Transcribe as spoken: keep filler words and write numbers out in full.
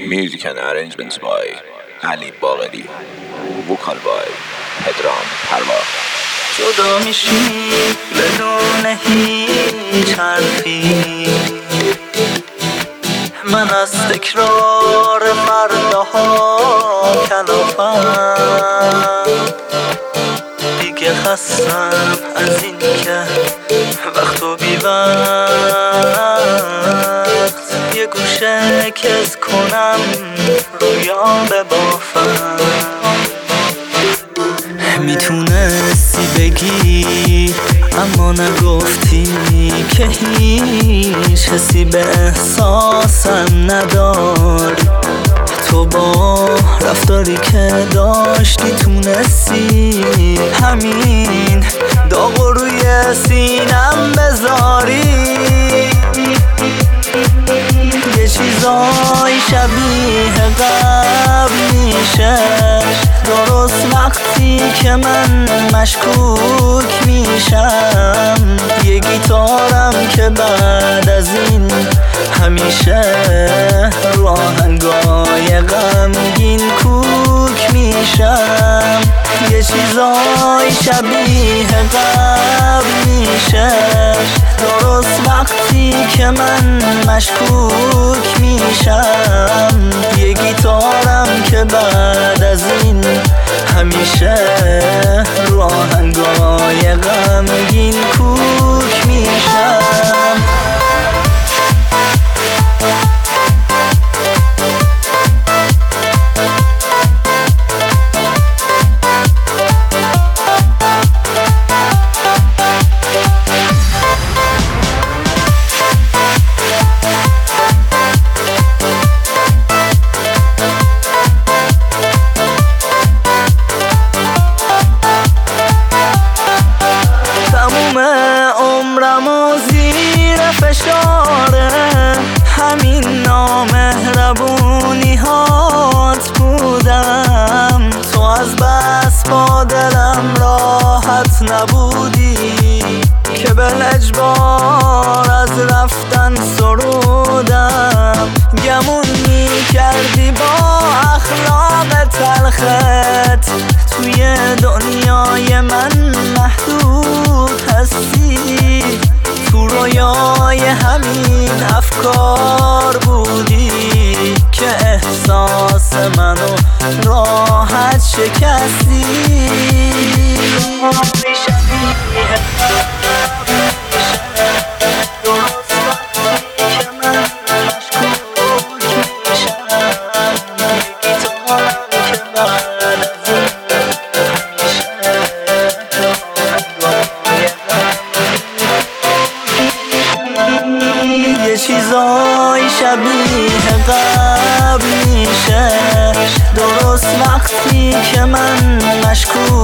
Music and arrangements by Ali Bagheri. Vocal by Pedram Parva. جدا میشی بدون هیچ حرفی، من از تکرار فرداها کلافم، دیگه خستم از این که وقت و بی وقت یه گوشه کز کنم رویام ببافم. میتونستی بگی اما نگفتی که هیچ حسی به احساسم نداری، تو با رفتاری که داشتی تونستی همین داغ روی سینم بذاری. یه چیزای شبیه قبل میشه درست وقتی که من مشکوک میشم، یه گیتارم که بعد از این همیشه رو آهنگای غمگین کوک میشم. یه چیزای شبیه قبل میشه درست وقتی که من مشکوک میشم، یه گیتارم که بعد از این همیشه رو آهنگای غمگین کوک میشم. زیر فشاره همین نامهربونی هات بودم، تو از بس با دلم راحت نبودی که بالاجبار از رفتن سرودم. گمون می کردی با اخلاق تلخت توی دنیای من محدود هستی، تو رویای همین افکار بودی که احساس منو راحت شکستی. یه چیزای شبیه قبل میشه درست وقتی که من مشکوک